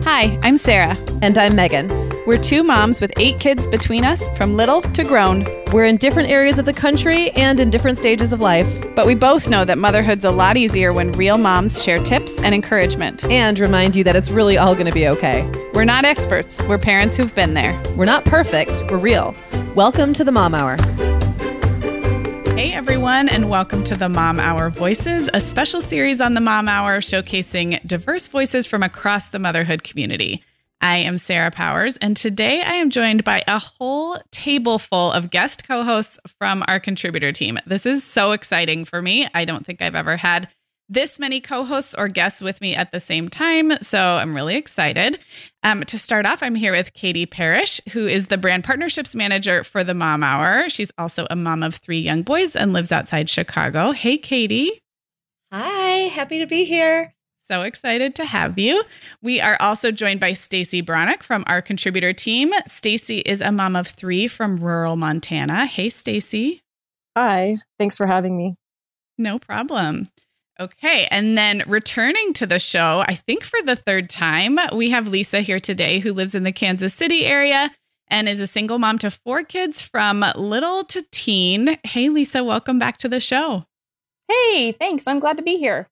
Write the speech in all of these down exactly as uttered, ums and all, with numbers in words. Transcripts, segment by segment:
Hi, I'm Sarah. And I'm Megan. We're two moms with eight kids between us, from little to grown. We're in different areas of the country and in different stages of life. But we both know that motherhood's a lot easier when real moms share tips and encouragement. And remind you that it's really all going to be okay. We're not experts. We're parents who've been there. We're not perfect. We're real. Welcome to the Mom Hour. Hey everyone, and welcome to the Mom Hour Voices, a special series on the Mom Hour showcasing diverse voices from across the motherhood community. I am Sarah Powers, and today I am joined by a whole table full of guest co-hosts from our contributor team. This is so exciting for me. I don't think I've ever had this many co-hosts or guests with me at the same time, so I'm really excited. Um, to start off, I'm here with Katie Parrish, who is the brand partnerships manager for the Mom Hour. She's also a mom of three young boys and lives outside Chicago. Hey, Katie. Hi, happy to be here. So excited to have you. We are also joined by Stacy Bronick from our contributor team. Stacy is a mom of three from rural Montana. Hey, Stacy. Hi, thanks for having me. No problem. Okay, and then returning to the show, I think for the third time, we have Lisa here today, who lives in the Kansas City area and is a single mom to four kids from little to teen. Hey, Lisa, welcome back to the show. Hey, thanks. I'm glad to be here.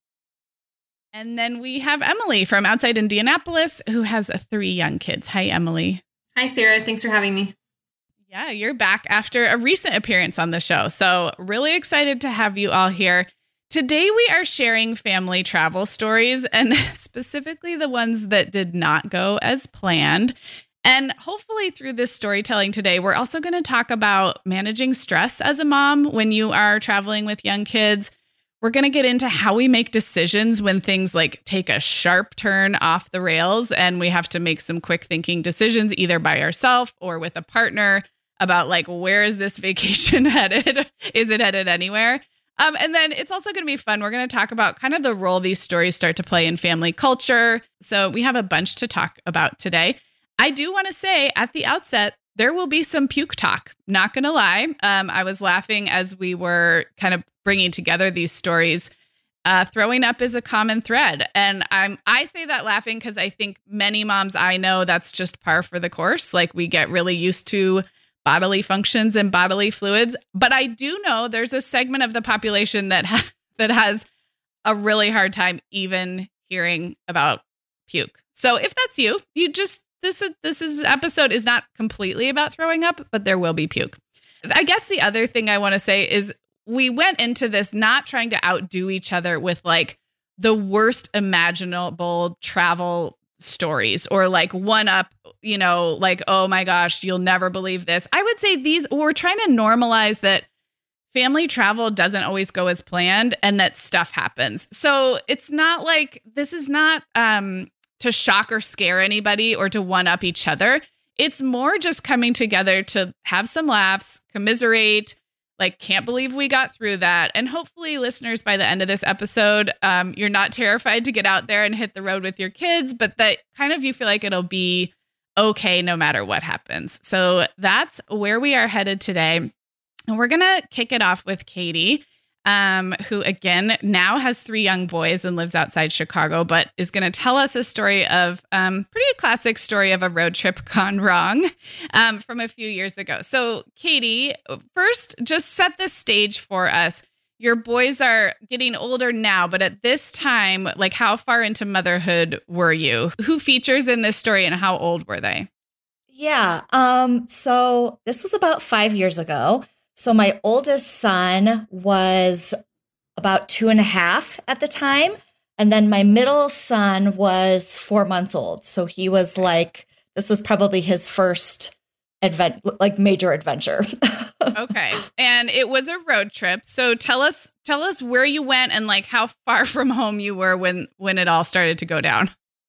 And then we have Emily from outside Indianapolis, who has three young kids. Hi, Emily. Hi, Sarah. Thanks for having me. Yeah, you're back after a recent appearance on the show. So really excited to have you all here. Today, we are sharing family travel stories, and specifically the ones that did not go as planned. And hopefully through this storytelling today, we're also going to talk about managing stress as a mom when you are traveling with young kids. We're going to get into how we make decisions when things like take a sharp turn off the rails and we have to make some quick thinking decisions either by ourselves or with a partner about like, where is this vacation headed? Is it headed anywhere? Um, and then it's also going to be fun. We're going to talk about kind of the role these stories start to play in family culture. So we have a bunch to talk about today. I do want to say at the outset, there will be some puke talk. Not going to lie. Um, I was laughing as we were kind of bringing together these stories. Uh, throwing up is a common thread. And I'm, I say that laughing because I think many moms I know, that's just par for the course. Like we get really used to bodily functions and bodily fluids. But I do know there's a segment of the population that ha- that has a really hard time even hearing about puke. So if that's you, you just, this, this is episode is not completely about throwing up, but there will be puke. I guess the other thing I want to say is we went into this not trying to outdo each other with like the worst imaginable travel stories or like one up, you know, like, oh my gosh, you'll never believe this. I would say these, we're trying to normalize that family travel doesn't always go as planned and that stuff happens. So it's not like, this is not um, to shock or scare anybody or to one up each other. It's more just coming together to have some laughs, commiserate, like, can't believe we got through that. And hopefully listeners, by the end of this episode, um, you're not terrified to get out there and hit the road with your kids, but that kind of you feel like it'll be okay no matter what happens. So that's where we are headed today. And we're going to kick it off with Katie, um, who, again, now has three young boys and lives outside Chicago, but is going to tell us a story of um, pretty classic story of a road trip gone wrong um, from a few years ago. So, Katie, first, just set the stage for us. Your boys are getting older now, but at this time, like, how far into motherhood were you? Who features in this story and how old were they? Yeah. Um, so this was about five years ago. So my oldest son was about two and a half at the time. And then my middle son was four months old. So he was like, this was probably his first advent, like major adventure. Okay. And it was a road trip. So tell us, tell us where you went and like how far from home you were when, when it all started to go down.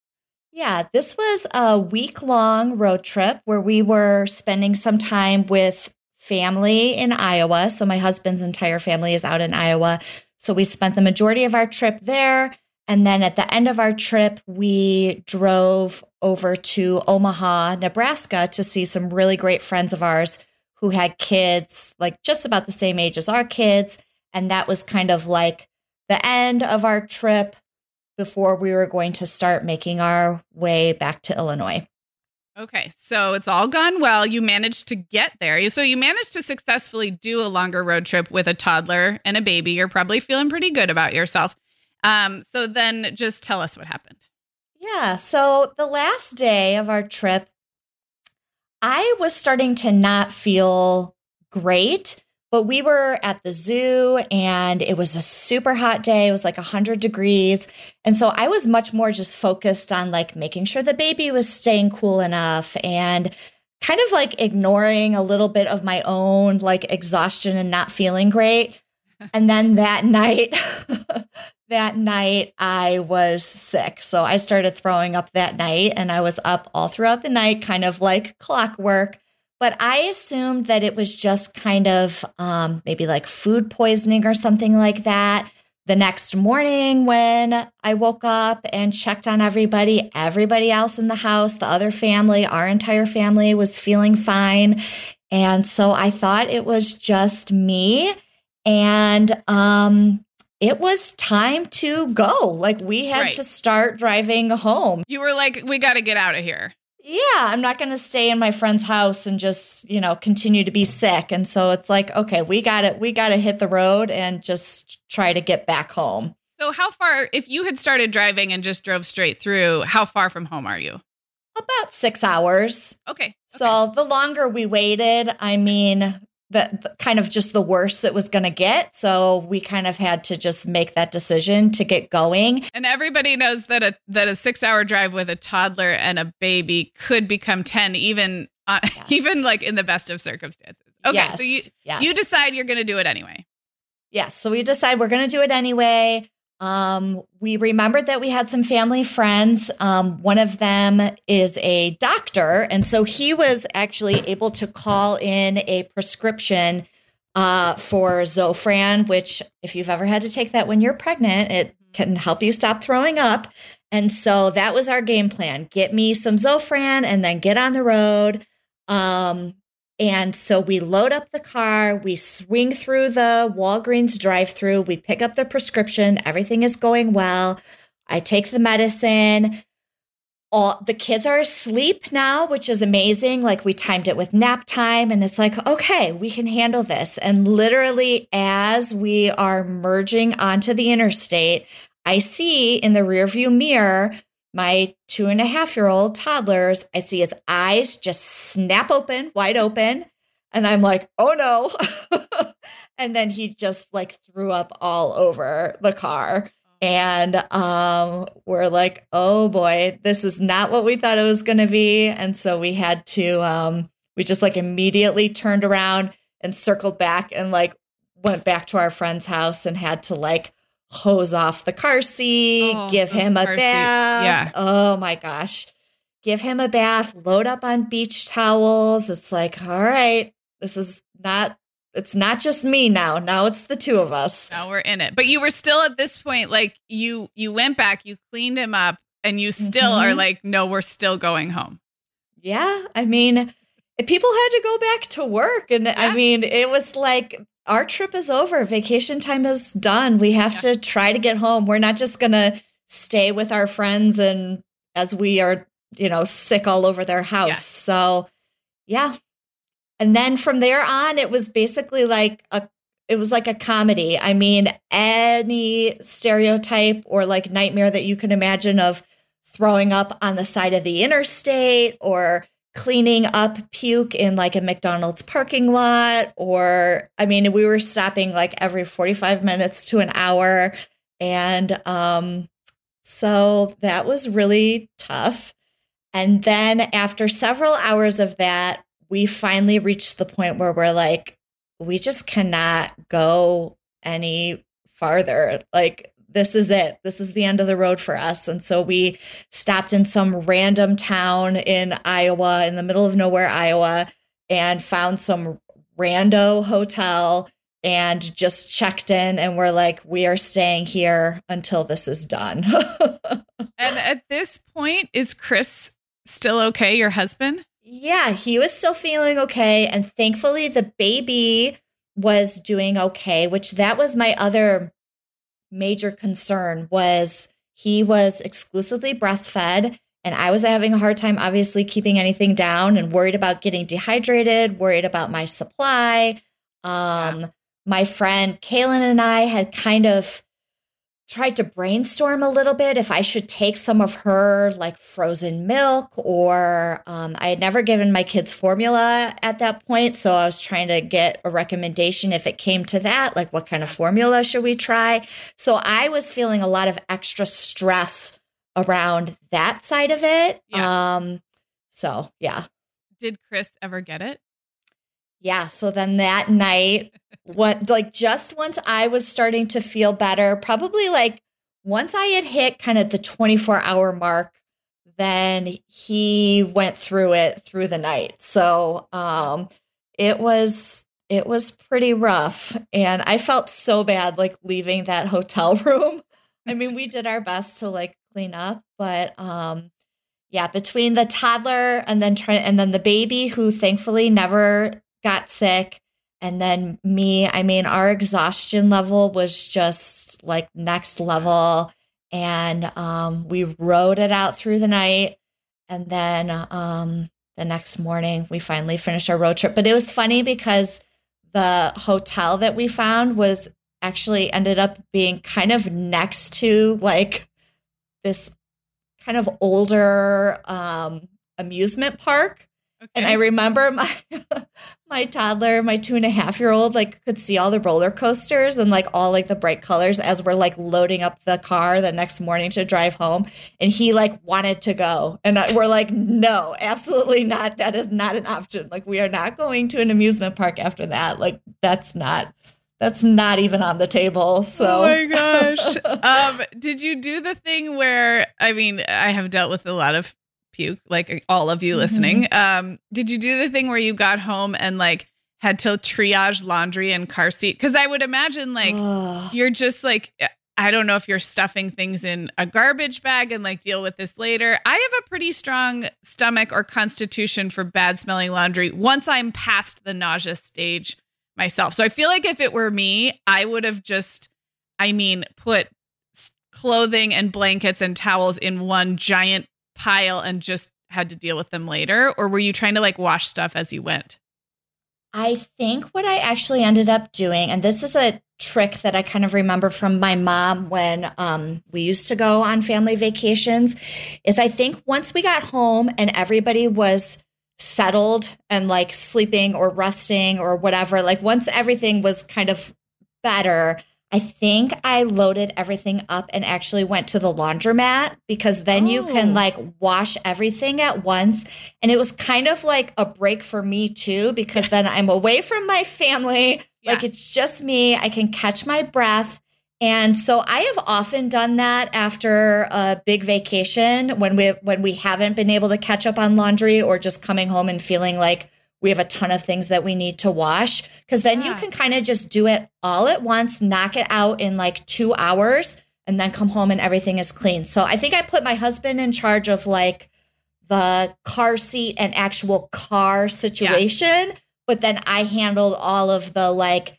Yeah, this was a week long road trip where we were spending some time with family in Iowa. So my husband's entire family is out in Iowa. So we spent the majority of our trip there. And then at the end of our trip, we drove over to Omaha, Nebraska to see some really great friends of ours who had kids like just about the same age as our kids. And that was kind of like the end of our trip. before we were going to start making our way back to Illinois. Okay, so it's all gone well. You managed to get there. So you managed to successfully do a longer road trip with a toddler and a baby. You're probably feeling pretty good about yourself. Um, so then just tell us what happened. Yeah, so the last day of our trip, I was starting to not feel great. But we were at the zoo and it was a super hot day. It was like one hundred degrees. And so I was much more just focused on like making sure the baby was staying cool enough and kind of like ignoring a little bit of my own like exhaustion and not feeling great. And then that night, that night I was sick. So I started throwing up that night and I was up all throughout the night, kind of like clockwork. But I assumed that it was just kind of um, maybe like food poisoning or something like that. The next morning when I woke up and checked on everybody, everybody else in the house, the other family, our entire family was feeling fine. And so I thought it was just me. And um, it was time to go. Like we had Right. to start driving home. You were like, we got to get out of here. Yeah, I'm not going to stay in my friend's house and just, you know, continue to be sick. And so it's like, okay, we got it. We got to hit the road and just try to get back home. So how far, if you had started driving and just drove straight through, how far from home are you? About six hours. Okay. So okay. the longer we waited, I mean, the, the kind of just the worse it was going to get. So we kind of had to just make that decision to get going. And everybody knows that a that a six hour drive with a toddler and a baby could become ten, even uh, Yes. even like in the best of circumstances. Okay, Yes, so you yes. you decide you're going to do it anyway. Yes. So we decide we're going to do it anyway. Um, we remembered that we had some family friends. Um, one of them is a doctor. And so he was actually able to call in a prescription uh, for Zofran, which if you've ever had to take that when you're pregnant, it can help you stop throwing up. And so that was our game plan. Get me some Zofran and then get on the road. Um, And so we load up the car, we swing through the Walgreens drive-through, we pick up the prescription, everything is going well. I take the medicine. All the kids are asleep now, which is amazing. Like we timed it with nap time and it's like, okay, we can handle this. And literally as we are merging onto the interstate, I see in the rearview mirror my two and a half year old toddlers, I see his eyes just snap open, wide open. And I'm like, oh no. And then he just like threw up all over the car. And um, we're like, oh boy, this is not what we thought it was going to be. And so we had to, um, we just like immediately turned around and circled back and like went back to our friend's house and had to like hose off the car seat, Oh, give him a car seat. bath. Yeah. Oh my gosh. Give him a bath, load up on beach towels. It's like, all right, this is not, it's not just me now. Now it's the two of us. Now we're in it. But you were still at this point, like you you went back, you cleaned him up, and you still Mhm. are like, no, we're still going home. Yeah. I mean, people had to go back to work. And Yeah. I mean, it was like, our trip is over. Vacation time is done. We have Yeah. to try to get home. We're not just going to stay with our friends and as we are, you know, sick all over their house. Yes. So, yeah. And then from there on, it was basically like a, it was like a comedy. I mean, any stereotype or like nightmare that you can imagine of throwing up on the side of the interstate or cleaning up puke in like a McDonald's parking lot, or, I mean, we were stopping like every forty-five minutes to an hour. And um, so that was really tough. And then after several hours of that, we finally reached the point where we're like, we just cannot go any farther. Like, this is it. This is the end of the road for us. And so we stopped in some random town in Iowa, in the middle of nowhere, Iowa, and found some rando hotel and just checked in. And we're like, we are staying here until this is done. And at this point, is Chris still okay, your husband? Yeah, he was still feeling okay. And thankfully, the baby was doing okay, which that was my other major concern was he was exclusively breastfed, and I was having a hard time, obviously, keeping anything down and worried about getting dehydrated, worried about my supply. Um, yeah. My friend Kaylin and I had kind of tried to brainstorm a little bit if I should take some of her like frozen milk, or um, I had never given my kids formula at that point. So I was trying to get a recommendation if it came to that, like what kind of formula should we try? So I was feeling a lot of extra stress around that side of it. Yeah. Um, so yeah. Did Chris ever get it? Yeah. So then that night, what, like just once I was starting to feel better, probably like once I had hit kind of the twenty-four hour mark, then he went through it through the night. So um, it was, it was pretty rough. And I felt so bad, like leaving that hotel room. I mean, we did our best to like clean up, but um, yeah, between the toddler and then trying, and then the baby who thankfully never got sick, and then me, I mean, our exhaustion level was just like next level. And um, we rode it out through the night. And then um, the next morning, we finally finished our road trip. But it was funny because the hotel that we found was actually ended up being kind of next to like this kind of older um, amusement park. Okay. And I remember my my toddler, my two and a half year old, like could see all the roller coasters and like all like the bright colors as we're like loading up the car the next morning to drive home. And he like wanted to go. And I, we're like, no, absolutely not. That is not an option. Like we are not going to an amusement park after that. Like that's not, that's not even on the table. So, oh my gosh. um, did you do the thing where, I mean, I have dealt with a lot of puke, like all of you mm-hmm. listening. Um, did you do the thing where you got home and like had to triage laundry and car seat? Because I would imagine like Ugh. you're just like, I don't know if you're stuffing things in a garbage bag and like deal with this later. I have a pretty strong stomach or constitution for bad smelling laundry once I'm past the nausea stage myself. So I feel like if it were me, I would have just, I mean, put clothing and blankets and towels in one giant pile and just had to deal with them later? Or were you trying to like wash stuff as you went? I think what I actually ended up doing, and this is a trick that I kind of remember from my mom when um, we used to go on family vacations, is I think once we got home and everybody was settled and like sleeping or resting or whatever, like once everything was kind of better, I think I loaded everything up and actually went to the laundromat, because then oh. you can like wash everything at once. And it was kind of like a break for me too, because then I'm away from my family. Yeah. Like it's just me. I can catch my breath. And so I have often done that after a big vacation when we when we haven't been able to catch up on laundry, or just coming home and feeling like we have a ton of things that we need to wash, because then yeah. you can kind of just do it all at once, knock it out in like two hours, and then come home and everything is clean. So I think I put my husband in charge of like the car seat and actual car situation, yeah. but then I handled all of the like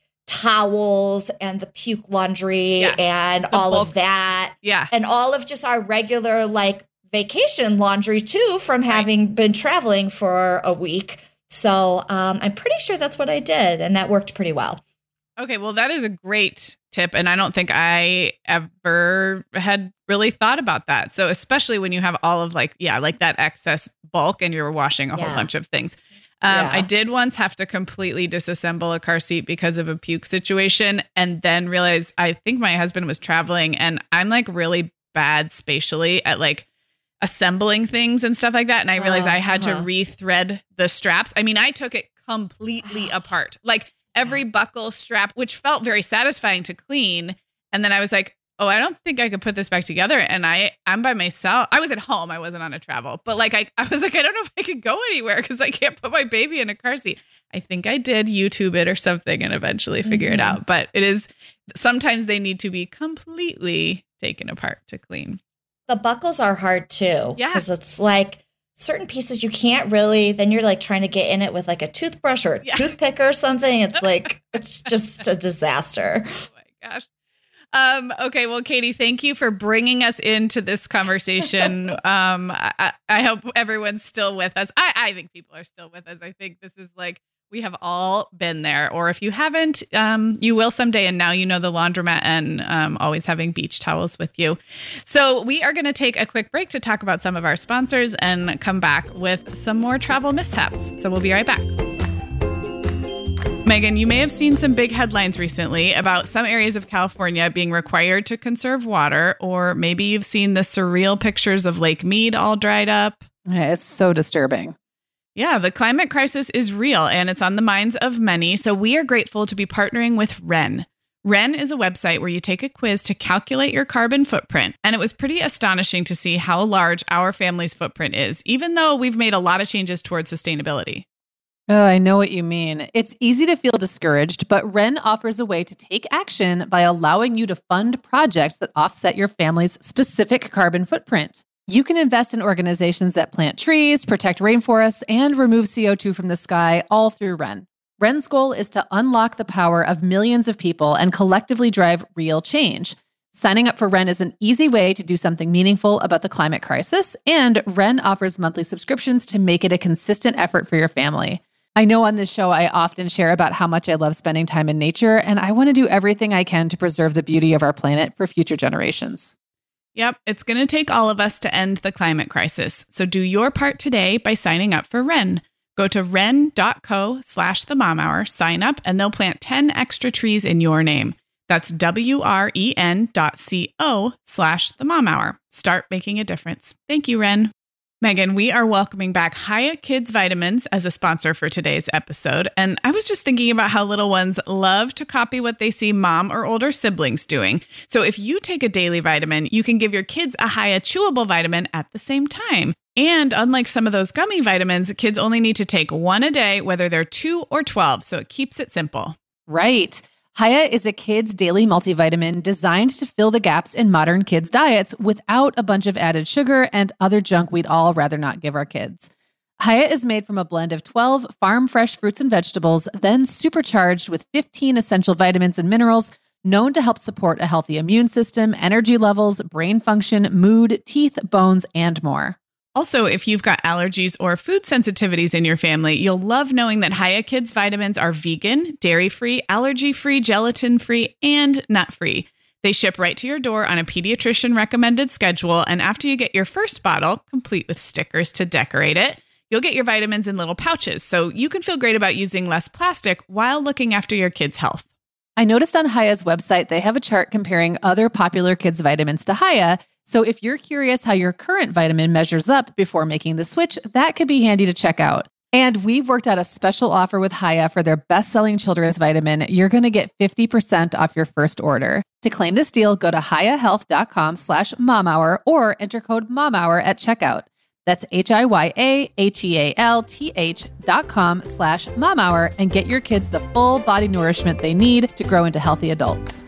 towels and the puke laundry yeah. and the all bulk. of that. Yeah. And all of just our regular like vacation laundry too, from having right. been traveling for a week. So um, I'm pretty sure that's what I did, and that worked pretty well. Okay, well, that is a great tip, and I don't think I ever had really thought about that. So especially when you have all of like, yeah, like that excess bulk and you're washing a yeah. whole bunch of things. Um, yeah. I did once have to completely disassemble a car seat because of a puke situation, and then realize I think my husband was traveling, and I'm like really bad spatially at like assembling things and stuff like that. And I realized uh, I had uh-huh. to rethread the straps. I mean, I took it completely apart, like every buckle strap, which felt very satisfying to clean. And then I was like, oh, I don't think I could put this back together. And I, I'm by myself. I was at home. I wasn't on a travel, but like, I, I was like, I don't know if I could go anywhere because I can't put my baby in a car seat. I think I did YouTube it or something and eventually figure mm-hmm. it out. But it is, sometimes they need to be completely taken apart to clean. The buckles are hard too. Yeah. Because it's like certain pieces you can't really, then you're like trying to get in it with like a toothbrush or a yeah. toothpick or something. It's like, it's just a disaster. Oh my gosh. Um, okay, well, Katie, thank you for bringing us into this conversation. um, I, I hope everyone's still with us. I, I think people are still with us. I think this is like, we have all been there. Or if you haven't, um, you will someday. And now you know the laundromat and um, always having beach towels with you. So we are going to take a quick break to talk about some of our sponsors and come back with some more travel mishaps. So we'll be right back. Megan, you may have seen some big headlines recently about some areas of California being required to conserve water, or maybe you've seen the surreal pictures of Lake Mead all dried up. It's so disturbing. Yeah, the climate crisis is real and it's on the minds of many. So we are grateful to be partnering with Ren. Ren is a website where you take a quiz to calculate your carbon footprint. And it was pretty astonishing to see how large our family's footprint is, even though we've made a lot of changes towards sustainability. Oh, I know what you mean. It's easy to feel discouraged, but Ren offers a way to take action by allowing you to fund projects that offset your family's specific carbon footprint. You can invest in organizations that plant trees, protect rainforests, and remove C O two from the sky, all through Ren. Ren's goal is to unlock the power of millions of people and collectively drive real change. Signing up for Ren is an easy way to do something meaningful about the climate crisis, and Ren offers monthly subscriptions to make it a consistent effort for your family. I know on this show, I often share about how much I love spending time in nature, and I want to do everything I can to preserve the beauty of our planet for future generations. Yep, it's going to take all of us to end the climate crisis. So do your part today by signing up for Ren. Go to ren.co slash the mom hour, sign up, and they'll plant ten extra trees in your name. That's W-R-E-N dot C-O slash the mom hour. Start making a difference. Thank you, Ren. Megan, we are welcoming back Hiya Kids Vitamins as a sponsor for today's episode. And I was just thinking about how little ones love to copy what they see mom or older siblings doing. So if you take a daily vitamin, you can give your kids a Hiya chewable vitamin at the same time. And unlike some of those gummy vitamins, kids only need to take one a day, whether they're two or twelve. So it keeps it simple. Right. Hiya is a kid's daily multivitamin designed to fill the gaps in modern kids' diets without a bunch of added sugar and other junk we'd all rather not give our kids. Hiya is made from a blend of twelve farm-fresh fruits and vegetables, then supercharged with fifteen essential vitamins and minerals known to help support a healthy immune system, energy levels, brain function, mood, teeth, bones, and more. Also, if you've got allergies or food sensitivities in your family, you'll love knowing that Hiya Kids vitamins are vegan, dairy-free, allergy-free, gelatin-free, and nut-free. They ship right to your door on a pediatrician-recommended schedule, and after you get your first bottle, complete with stickers to decorate it, you'll get your vitamins in little pouches, so you can feel great about using less plastic while looking after your kids' health. I noticed on Hiya's website, they have a chart comparing other popular kids' vitamins to Hiya. So if you're curious how your current vitamin measures up before making the switch, that could be handy to check out. And we've worked out a special offer with Hiya for their best-selling children's vitamin. You're going to get fifty percent off your first order. To claim this deal, go to hiyahealth.com slash momhour or enter code momhour at checkout. That's H-I-Y-A-H-E-A-L-T-H dot com slash momhour and get your kids the full body nourishment they need to grow into healthy adults.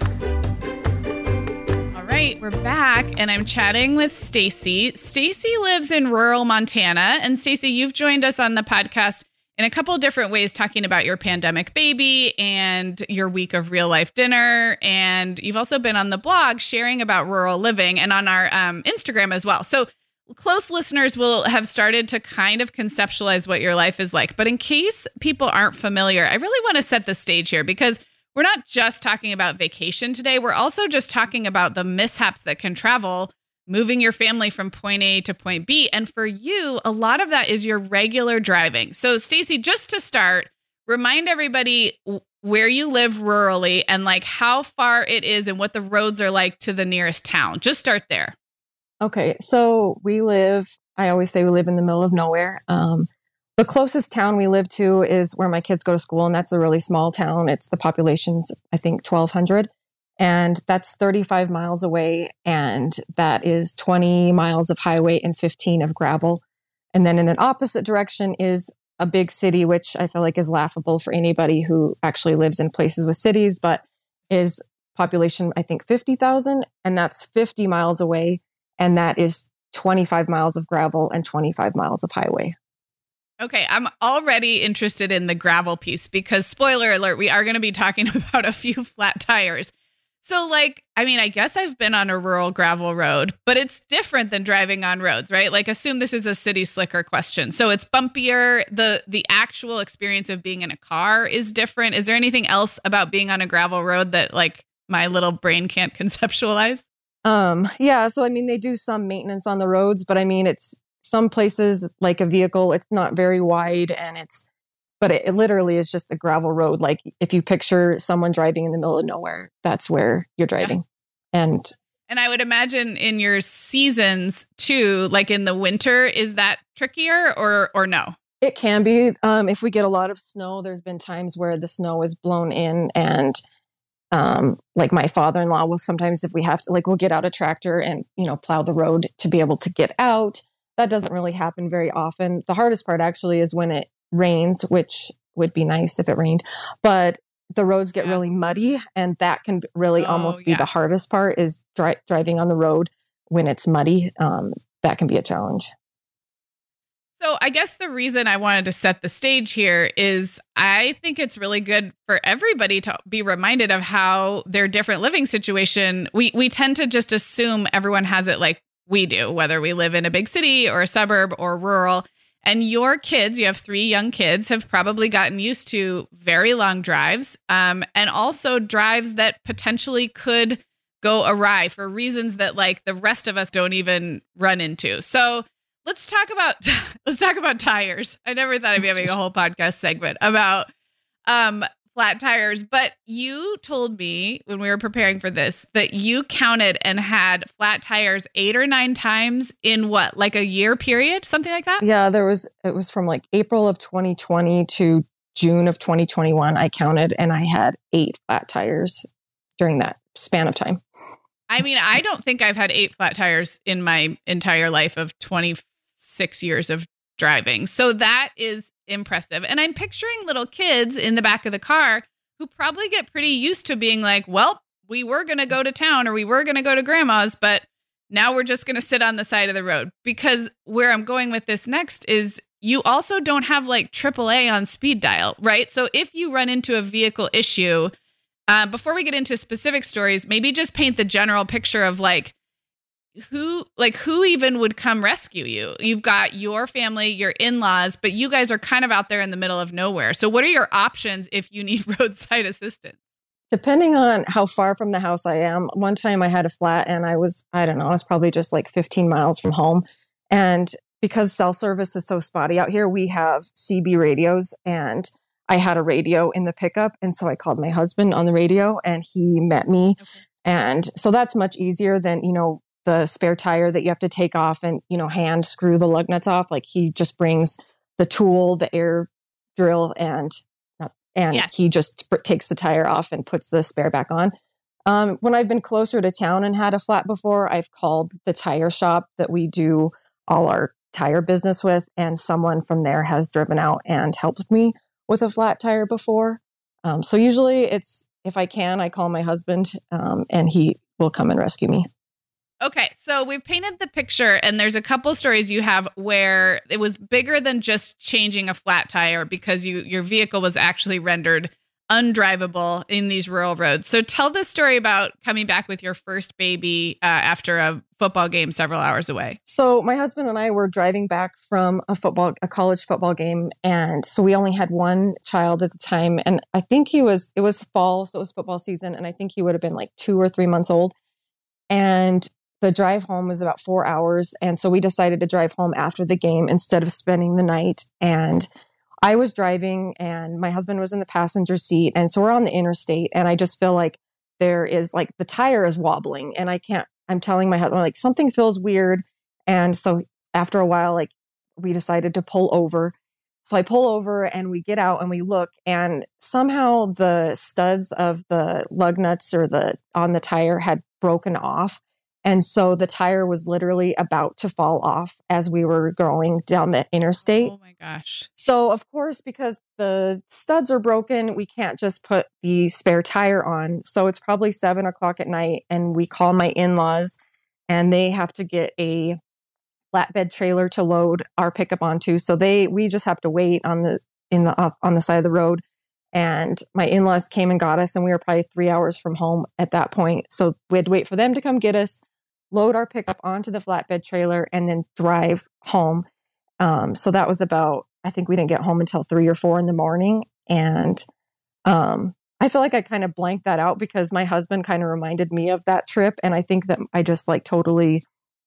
All right, we're back and I'm chatting with Stacy. Stacy lives in rural Montana. And Stacy, you've joined us on the podcast in a couple of different ways, talking about your pandemic baby and your week of real life dinner. And you've also been on the blog sharing about rural living and on our um, Instagram as well. So close listeners will have started to kind of conceptualize what your life is like. But in case people aren't familiar, I really want to set the stage here because we're not just talking about vacation today. We're also just talking about the mishaps that can travel, moving your family from point A to point B. And for you, a lot of that is your regular driving. So Stacy, just to start, remind everybody where you live rurally and like how far it is and what the roads are like to the nearest town. Just start there. Okay, so we live, I always say we live in the middle of nowhere. Um, the closest town we live to is where my kids go to school, and that's a really small town. It's the population's, I think, twelve hundred, and that's thirty-five miles away, and that is twenty miles of highway and fifteen of gravel. And then in an opposite direction is a big city, which I feel like is laughable for anybody who actually lives in places with cities, but is population, I think, fifty thousand, and that's fifty miles away. And that is twenty-five miles of gravel and twenty-five miles of highway. Okay, I'm already interested in the gravel piece because, spoiler alert, we are going to be talking about a few flat tires. So like, I mean, I guess I've been on a rural gravel road, but it's different than driving on roads, right? Like assume this is a city slicker question. So it's bumpier. The the actual experience of being in a car is different. Is there anything else about being on a gravel road that like my little brain can't conceptualize? Um, yeah. So, I mean, they do some maintenance on the roads, but I mean, it's some places like a vehicle, it's not very wide and it's, but it, it literally is just a gravel road. Like if you picture someone driving in the middle of nowhere, that's where you're driving. Yeah. And and I would imagine in your seasons too, like in the winter, is that trickier or or no? It can be. Um, if we get a lot of snow, there's been times where the snow is blown in and um, like my father-in-law will sometimes, if we have to, like we'll get out a tractor and, you know, plow the road to be able to get out. That doesn't really happen very often. The hardest part actually is when it rains, which would be nice if it rained, but the roads get yeah. really muddy, and that can really oh, almost be yeah. the hardest part is dri- driving on the road when it's muddy. Um, that can be a challenge. So I guess the reason I wanted to set the stage here is I think it's really good for everybody to be reminded of how their different living situation, we we tend to just assume everyone has it like we do, whether we live in a big city or a suburb or rural. And your kids, you have three young kids, have probably gotten used to very long drives um, and also drives that potentially could go awry for reasons that like the rest of us don't even run into. So let's talk about let's talk about tires. I never thought I'd be having a whole podcast segment about um, flat tires, but you told me when we were preparing for this that you counted and had flat tires eight or nine times in what, like a year period, something like that? Yeah, there was, it was from like April of twenty twenty to June of twenty twenty-one. I counted and I had eight flat tires during that span of time. I mean, I don't think I've had eight flat tires in my entire life of twenty-six years of driving. So that is impressive. And I'm picturing little kids in the back of the car who probably get pretty used to being like, well, we were going to go to town or we were going to go to grandma's, but now we're just going to sit on the side of the road. Because where I'm going with this next is you also don't have like triple A on speed dial, right? So if you run into a vehicle issue, uh, before we get into specific stories, maybe just paint the general picture of like, who like who even would come rescue you? You've got your family, your in-laws, but you guys are kind of out there in the middle of nowhere. So what are your options if you need roadside assistance? Depending on how far from the house I am. One time I had a flat and I was, I don't know, I was probably just like fifteen miles from home. And because cell service is so spotty out here, we have C B radios and I had a radio in the pickup. And so I called my husband on the radio and he met me. Okay. And so that's much easier than, you know, the spare tire that you have to take off and, you know, hand screw the lug nuts off. Like he just brings the tool, the air drill, and and yes. he just takes the tire off and puts the spare back on. Um, when I've been closer to town and had a flat before, I've called the tire shop that we do all our tire business with, and someone from there has driven out and helped me with a flat tire before. Um, so usually it's, if I can, I call my husband um, and he will come and rescue me. Okay, so we've painted the picture, and there's a couple stories you have where it was bigger than just changing a flat tire because you your vehicle was actually rendered undrivable in these rural roads. So tell the story about coming back with your first baby uh, after a football game several hours away. So my husband and I were driving back from a football, a college football game, and so we only had one child at the time, and I think he was it was fall, so it was football season, and I think he would have been like two or three months old, and the drive home was about four hours. And so we decided to drive home after the game instead of spending the night. And I was driving and my husband was in the passenger seat. And so we're on the interstate and I just feel like there is like the tire is wobbling and I can't, I'm telling my husband like something feels weird. And so after a while, like we decided to pull over. So I pull over and we get out and we look and somehow the studs of the lug nuts or the on the tire had broken off. And so the tire was literally about to fall off as we were going down the interstate. Oh my gosh. So of course, because the studs are broken, we can't just put the spare tire on. So it's probably seven o'clock at night and we call my in-laws and they have to get a flatbed trailer to load our pickup onto. So they, we just have to wait on the, in the, uh, on the side of the road. And my in-laws came and got us, and we were probably three hours from home at that point. So we had to wait for them to come get us, load our pickup onto the flatbed trailer, and then drive home. Um, so that was about, I think we didn't get home until three or four in the morning. And um, I feel like I kind of blanked that out because my husband kind of reminded me of that trip. And I think that I just like totally,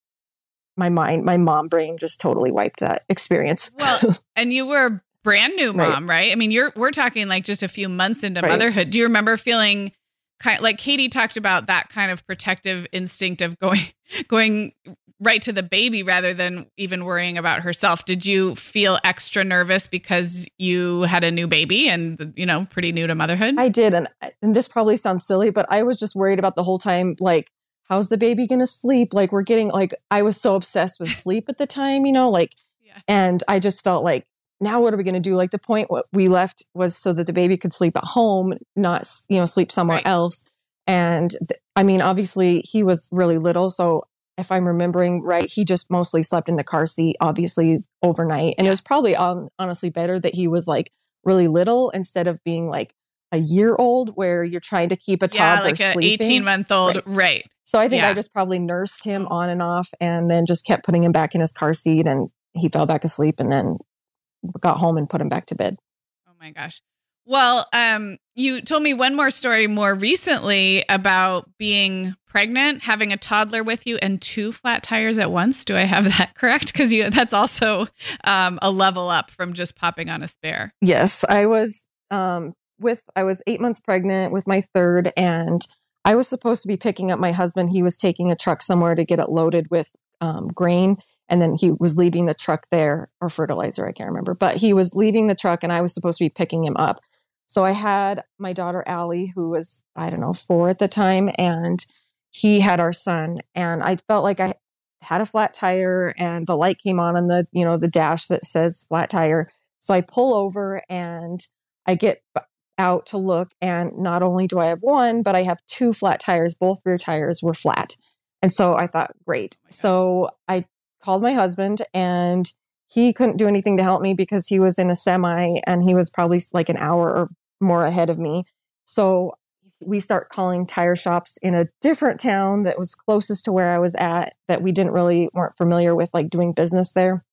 my mind, my mom brain just totally wiped that experience. Well, and you were a brand new mom, right? right? I mean, you're, we're talking like just a few months into right. motherhood. Do you remember feeling kind of like Katie talked about that kind of protective instinct of going, going right to the baby rather than even worrying about herself? Did you feel extra nervous because you had a new baby and, you know, pretty new to motherhood? I did. And, and this probably sounds silly, but I was just worried about the whole time, like, how's the baby going to sleep? Like, we're getting, like, I was so obsessed with sleep at the time, you know, like, yeah. and I just felt like, now what are we going to do? Like, the point what we left was so that the baby could sleep at home, not, you know, sleep somewhere right. else. And th- I mean, obviously he was really little. So if I'm remembering right, he just mostly slept in the car seat, obviously overnight. And yeah. it was probably um, honestly better that he was like really little instead of being like a year old where you're trying to keep a toddler yeah, like an sleeping. eighteen month old. Right. right. So I think yeah. I just probably nursed him on and off and then just kept putting him back in his car seat and he fell back asleep and then got home and put him back to bed. Oh my gosh. Well, um, you told me one more story more recently about being pregnant, having a toddler with you, and two flat tires at once. Do I have that correct? Because you that's also um, a level up from just popping on a spare. Yes, I was um, with I was eight months pregnant with my third, and I was supposed to be picking up my husband. He was taking a truck somewhere to get it loaded with um, grain. And then he was leaving the truck there, or fertilizer, I can't remember. But he was leaving the truck and I was supposed to be picking him up. So I had my daughter, Allie, who was, I don't know, four at the time. And he had our son. And I felt like I had a flat tire and the light came on on the, you know, the dash that says flat tire. So I pull over and I get out to look. And not only do I have one, but I have two flat tires. Both rear tires were flat. And so I thought, great. Oh so I called my husband and he couldn't do anything to help me because he was in a semi and he was probably like an hour or more ahead of me. So we start calling tire shops in a different town that was closest to where I was at that we didn't really weren't familiar with, like doing business there.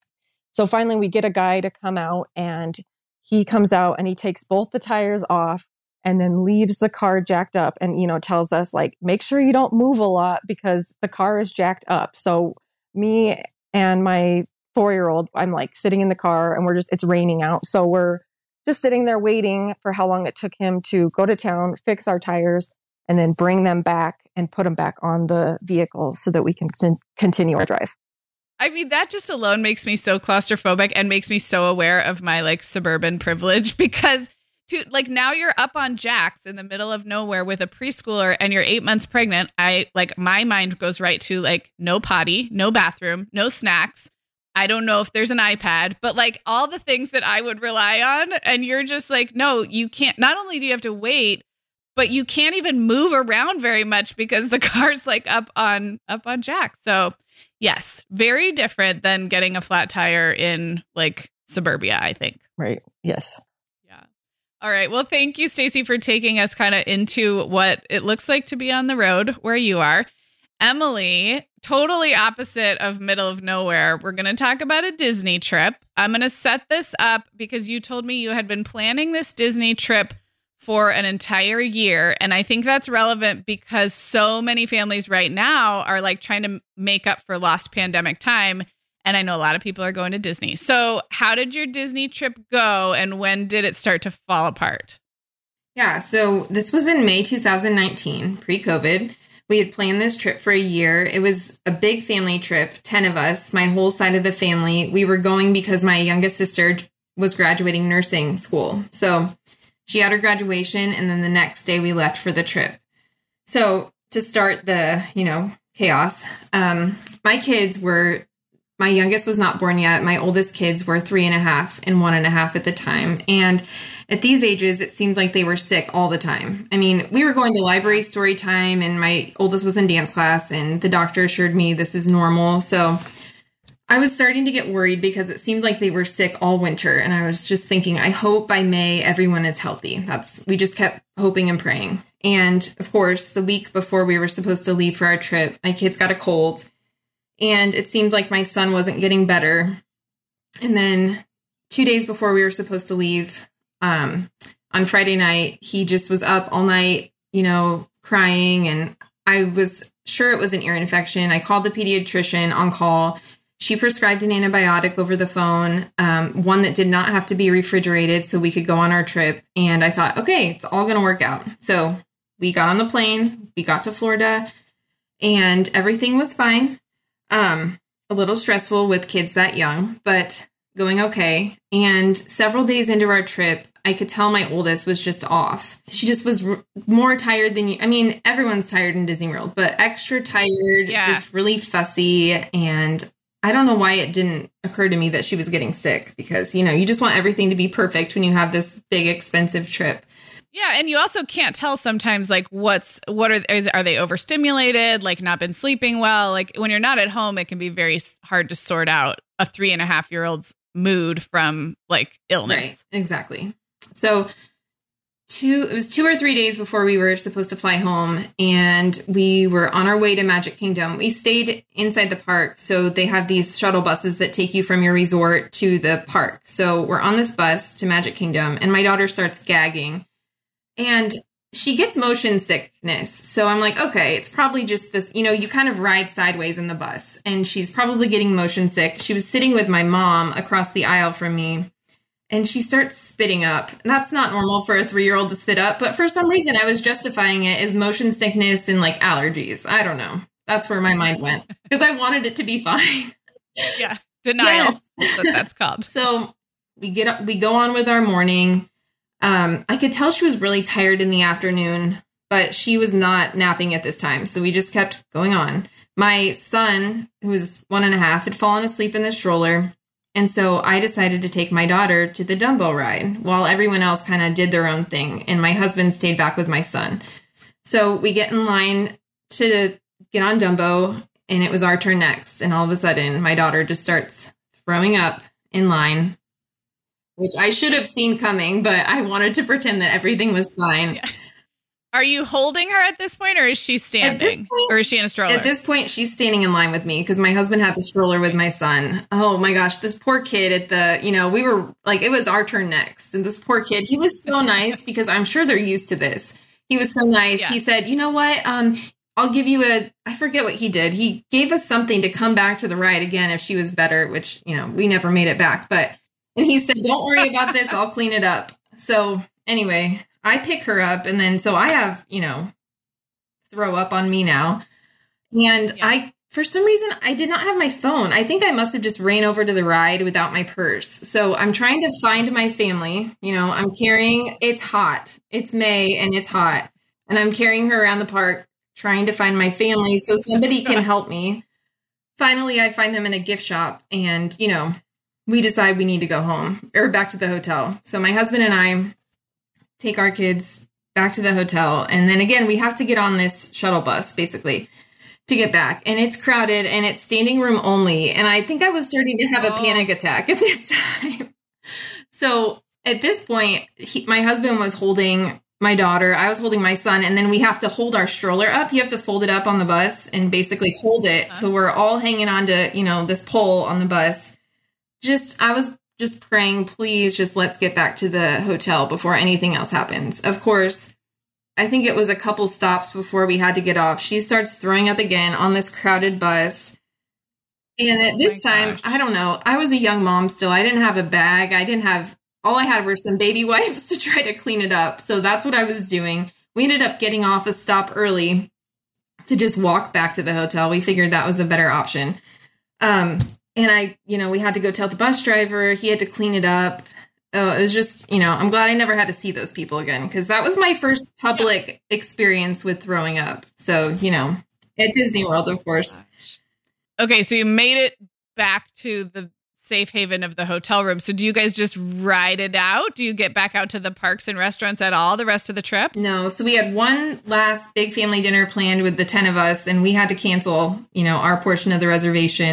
So finally we get a guy to come out and he comes out and he takes both the tires off and then leaves the car jacked up and, you know, tells us like, make sure you don't move a lot because the car is jacked up. So me and my four-year-old, I'm like sitting in the car and we're just, it's raining out. So we're just sitting there waiting for how long it took him to go to town, fix our tires, and then bring them back and put them back on the vehicle so that we can con- continue our drive. I mean, that just alone makes me so claustrophobic and makes me so aware of my like suburban privilege because to like now you're up on jacks in the middle of nowhere with a preschooler and you're eight months pregnant. I like my mind goes right to like no potty, no bathroom, no snacks. I don't know if there's an iPad, but like all the things that I would rely on. And you're just like, no, you can't. Not only do you have to wait, but you can't even move around very much because the car's like up on up on jacks. So yes, very different than getting a flat tire in like suburbia, I think. Right. Yes. All right. Well, thank you, Stacey, for taking us kind of into what it looks like to be on the road where you are. Emily, totally opposite of middle of nowhere. We're going to talk about a Disney trip. I'm going to set this up because you told me you had been planning this Disney trip for an entire year. And I think that's relevant because so many families right now are like trying to make up for lost pandemic time. And I know a lot of people are going to Disney. So how did your Disney trip go and when did it start to fall apart? Yeah, so this was in May two thousand nineteen, pre-COVID. We had planned this trip for a year. It was a big family trip, ten of us, my whole side of the family. We were going because my youngest sister was graduating nursing school. So she had her graduation and then the next day we left for the trip. So to start the, you know, chaos, um, my kids were... My youngest was not born yet. My oldest kids were three and a half and one and a half at the time. And at these ages, it seemed like they were sick all the time. I mean, we were going to library story time and my oldest was in dance class and the doctor assured me this is normal. So I was starting to get worried because it seemed like they were sick all winter. And I was just thinking, I hope by May everyone is healthy. That's, we just kept hoping and praying. And of course, the week before we were supposed to leave for our trip, my kids got a cold. And it seemed like my son wasn't getting better. And then two days before we were supposed to leave, um, on Friday night, he just was up all night, you know, crying. And I was sure it was an ear infection. I called the pediatrician on call. She prescribed an antibiotic over the phone, um, one that did not have to be refrigerated so we could go on our trip. And I thought, okay, it's all going to work out. So we got on the plane, we got to Florida, and everything was fine. Um, a little stressful with kids that young, but going okay. And several days into our trip, I could tell my oldest was just off. She just was r- more tired than you. I mean, everyone's tired in Disney World, but extra tired, Yeah. just really fussy. And I don't know why it didn't occur to me that she was getting sick because, you know, you just want everything to be perfect when you have this big, expensive trip. Yeah, and you also can't tell sometimes, like, what's, what are, is, are they overstimulated, like not been sleeping well? Like when you're not at home, it can be very s- hard to sort out a three and a half year old's mood from like illness. Right, exactly. So two, it was two or three days before we were supposed to fly home, and we were on our way to Magic Kingdom. We stayed inside the park, so they have these shuttle buses that take you from your resort to the park. So we're on this bus to Magic Kingdom, and my daughter starts gagging, and she gets motion sickness. So I'm like, okay, it's probably just this, you know, you kind of ride sideways in the bus, and she's probably getting motion sick. She was sitting with my mom across the aisle from me, and she starts spitting up. That's not normal for a three-year-old to spit up, but for some reason I was justifying it as motion sickness and like allergies. I don't know. That's where my mind went because I wanted it to be fine. Yeah, denial. Yes. That's what that's called. So we get up, we go on with our morning. Um, I could tell she was really tired in the afternoon, but she was not napping at this time. So we just kept going on. My son, who was one and a half, had fallen asleep in the stroller. And so I decided to take my daughter to the Dumbo ride while everyone else kind of did their own thing. And my husband stayed back with my son. So we get in line to get on Dumbo, and it was our turn next. And all of a sudden, my daughter just starts throwing up in line, which I should have seen coming, but I wanted to pretend that everything was fine. Yeah. Are you holding her at this point, or is she standing? point, or is she in a stroller? At this point, she's standing in line with me because my husband had the stroller with my son. Oh my gosh, this poor kid at the, you know, we were like, it was our turn next. And this poor kid, he was so nice because I'm sure they're used to this. He was so nice. Yeah. He said, you know what? Um, I'll give you a, I forget what he did. He gave us something to come back to the ride again if she was better, which, you know, we never made it back. But, and he said, don't worry about this. I'll clean it up. So anyway, I pick her up, and then so I have, you know, throw up on me now. And yeah. I, for some reason, I did not have my phone. I think I must have just ran over to the ride without my purse. So I'm trying to find my family. You know, I'm carrying, it's hot. It's May and it's hot. And I'm carrying her around the park, trying to find my family so somebody can help me. Finally, I find them in a gift shop, and, you know, we decide we need to go home or back to the hotel. So my husband and I take our kids back to the hotel. And then again, we have to get on this shuttle bus basically to get back. And it's crowded and it's standing room only. And I think I was starting to have a oh. panic attack at this time. So at this point, he, my husband was holding my daughter. I was holding my son. And then we have to hold our stroller up. You have to fold it up on the bus and basically hold it. Uh-huh. So we're all hanging on to, you know, this pole on the bus. Just, I was just praying, please, just let's get back to the hotel before anything else happens. Of course, I think it was a couple stops before we had to get off. She starts throwing up again on this crowded bus. And at this oh time, gosh. I don't know, I was a young mom still. I didn't have a bag. I didn't have, all I had were some baby wipes to try to clean it up. So that's what I was doing. We ended up getting off a stop early to just walk back to the hotel. We figured that was a better option. Um, And I, you know, we had to go tell the bus driver. He had to clean it up. Oh, it was just, you know, I'm glad I never had to see those people again because that was my first public yeah. experience with throwing up. So, you know, at Disney World, of course. Okay, so you made it back to the safe haven of the hotel room. So do you guys just ride it out? Do you get back out to the parks and restaurants at all the rest of the trip? No. So we had one last big family dinner planned with the ten of us, and we had to cancel, you know, our portion of the reservation.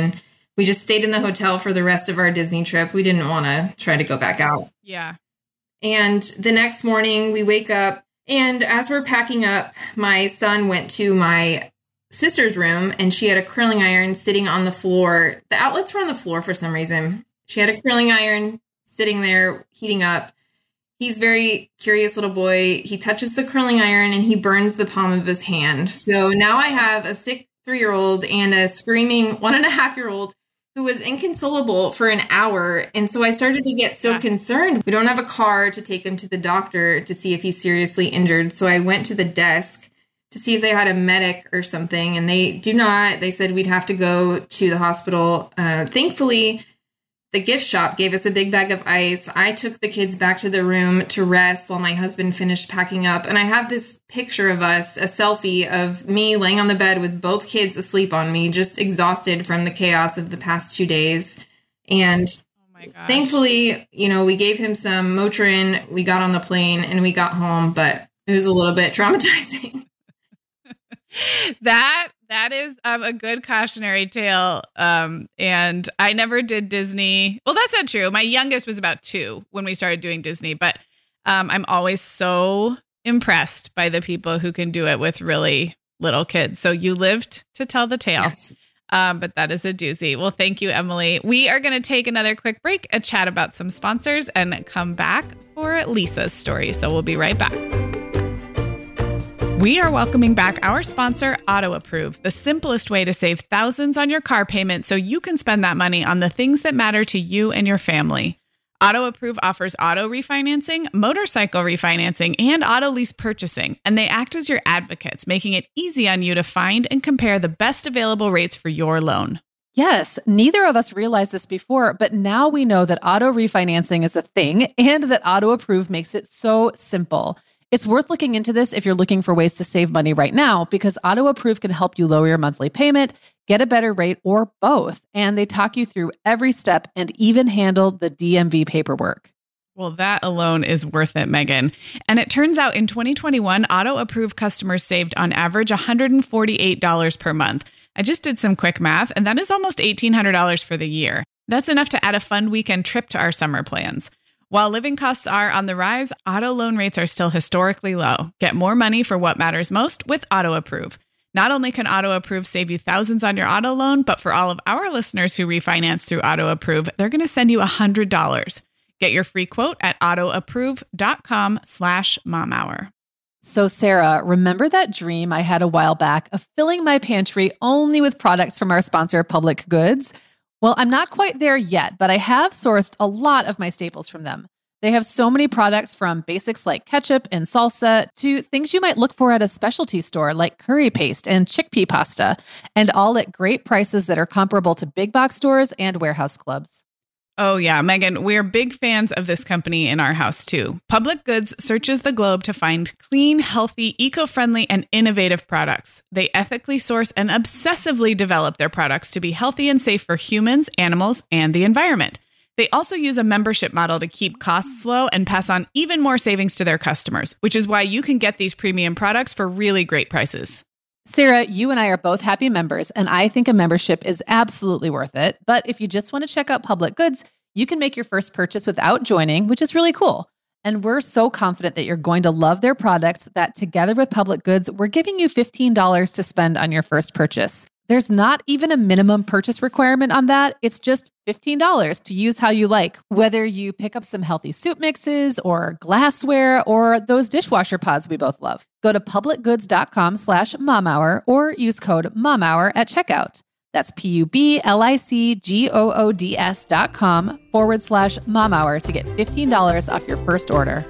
we just stayed in the hotel for the rest of our Disney trip. We didn't want to try to go back out. Yeah. And the next morning we wake up, and as we're packing up, my son went to my sister's room and she had a curling iron sitting on the floor. The outlets were on the floor for some reason. She had a curling iron sitting there heating up. He's a very curious little boy. He touches the curling iron and he burns the palm of his hand. So now I have a sick three-year-old and a screaming one and a half year old who was inconsolable for an hour. And so I started to get so yeah. concerned. We don't have a car to take him to the doctor to see if he's seriously injured. So I went to the desk to see if they had a medic or something. And they do not. They said we'd have to go to the hospital. Uh, thankfully, the gift shop gave us a big bag of ice. I took the kids back to the room to rest while my husband finished packing up. And I have this picture of us, a selfie of me laying on the bed with both kids asleep on me, just exhausted from the chaos of the past two days. And oh my gosh. Thankfully, you know, we gave him some Motrin. We got on the plane and we got home, but it was a little bit traumatizing. That that is um, a good cautionary tale. Um, and I never did Disney. Well, that's not true. My youngest was about two when we started doing Disney, but um, I'm always so impressed by the people who can do it with really little kids. So you lived to tell the tale. Yes. Um, but that is a doozy. Well, thank you, Emily. We are going to take another quick break, a chat about some sponsors, and come back for Lisa's story. So we'll be right back. We are welcoming back our sponsor, Auto Approve, the simplest way to save thousands on your car payment so you can spend that money on the things that matter to you and your family. Auto Approve offers auto refinancing, motorcycle refinancing, and auto lease purchasing, and they act as your advocates, making it easy on you to find and compare the best available rates for your loan. Yes, neither of us realized this before, but now we know that auto refinancing is a thing and that Auto Approve makes it so simple. It's worth looking into this if you're looking for ways to save money right now, because Auto Approve can help you lower your monthly payment, get a better rate, or both. And they talk you through every step and even handle the D M V paperwork. Well, that alone is worth it, Megan. And it turns out in twenty twenty-one, Auto Approve customers saved on average one hundred forty-eight dollars per month. I just did some quick math, and that is almost eighteen hundred dollars for the year. That's enough to add a fun weekend trip to our summer plans. While living costs are on the rise, auto loan rates are still historically low. Get more money for what matters most with Auto Approve. Not only can Auto Approve save you thousands on your auto loan, but for all of our listeners who refinance through Auto Approve, they're going to send you one hundred dollars. Get your free quote at autoapprove.com slash mom hour. So Sarah, remember that dream I had a while back of filling my pantry only with products from our sponsor, Public Goods? Well, I'm not quite there yet, but I have sourced a lot of my staples from them. They have so many products, from basics like ketchup and salsa to things you might look for at a specialty store like curry paste and chickpea pasta, and all at great prices that are comparable to big box stores and warehouse clubs. Oh yeah, Megan, we're big fans of this company in our house too. Public Goods searches the globe to find clean, healthy, eco-friendly, and innovative products. They ethically source and obsessively develop their products to be healthy and safe for humans, animals, and the environment. They also use a membership model to keep costs low and pass on even more savings to their customers, which is why you can get these premium products for really great prices. Sarah, you and I are both happy members, and I think a membership is absolutely worth it. But if you just want to check out Public Goods, you can make your first purchase without joining, which is really cool. And we're so confident that you're going to love their products that together with Public Goods, we're giving you fifteen dollars to spend on your first purchase. There's not even a minimum purchase requirement on that. It's just fifteen dollars to use how you like, whether you pick up some healthy soup mixes or glassware or those dishwasher pods we both love. Go to publicgoods.com slash momhour or use code momhour at checkout. That's P-U-B-L-I-C-G-O-O-D-S dot com forward slash momhour to get fifteen dollars off your first order.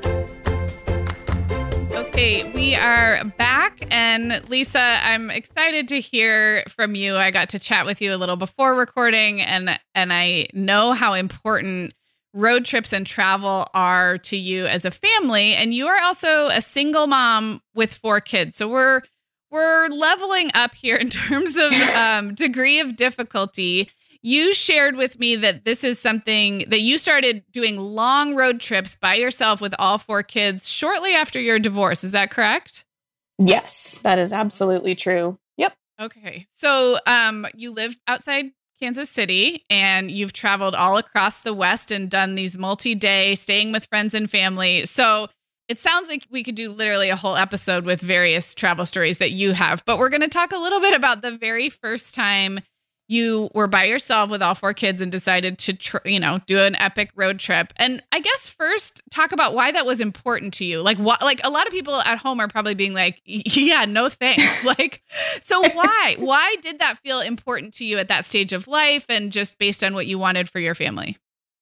Okay, we are back, and Lisa, I'm excited to hear from you. I got to chat with you a little before recording, and and I know how important road trips and travel are to you as a family, and you are also a single mom with four kids. So we're we're leveling up here in terms of um, degree of difficulty. You shared with me that this is something that you started doing long road trips by yourself with all four kids shortly after your divorce. Is that correct? Yes, that is absolutely true. Yep. Okay. So um, you live outside Kansas City, and you've traveled all across the West and done these multi-day staying with friends and family. So it sounds like we could do literally a whole episode with various travel stories that you have, but we're going to talk a little bit about the very first time you were by yourself with all four kids and decided to, tr- you know, do an epic road trip. And I guess first talk about why that was important to you. Like what, like a lot of people at home are probably being like, yeah, no thanks. Like, so why, why did that feel important to you at that stage of life and just based on what you wanted for your family?